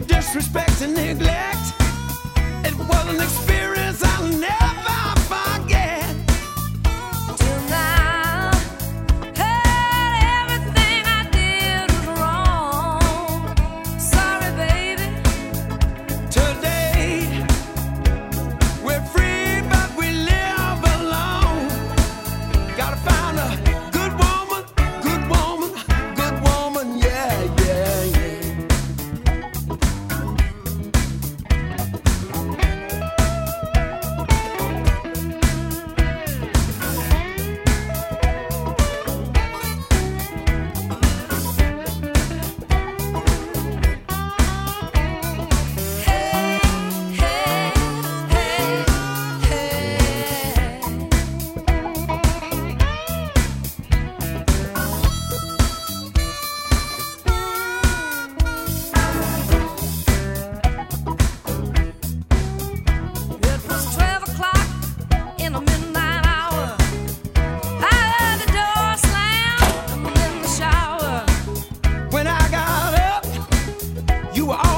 disrespect and neglect. It was an experience I'll never forget. Till now, everything I did was wrong. Sorry, baby. Today, we're free, but we live alone. Gotta find a good woman, good woman, good woman, yeah, yeah, yeah. Hey, hey, hey, hey. It was 12 o'clock in the midnight hour. I heard the door slam in the shower. When I got up, you were